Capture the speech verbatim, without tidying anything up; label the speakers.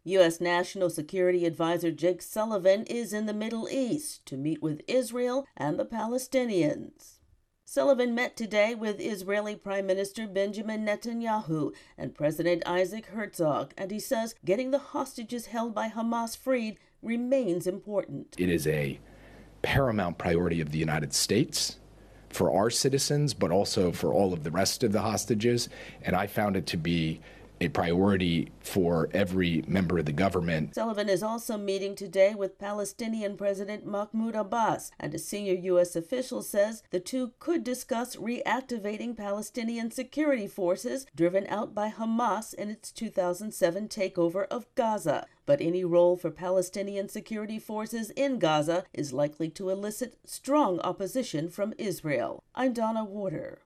Speaker 1: U S. National Security Advisor Jake Sullivan is in the Middle East to meet with Israel and the Palestinians. Sullivan met today with Israeli Prime Minister Benjamin Netanyahu and President Isaac Herzog, and he says getting the hostages held by Hamas freed remains important.
Speaker 2: It is a paramount priority of the United States for our citizens, but also for all of the rest of the hostages, and I found it to be a priority for every member of the government.
Speaker 1: Sullivan is also meeting today with Palestinian President Mahmoud Abbas, and a senior U S official says the two could discuss reactivating Palestinian security forces driven out by Hamas in its two thousand seven takeover of Gaza. But any role for Palestinian security forces in Gaza is likely to elicit strong opposition from Israel. I'm Donna Warder.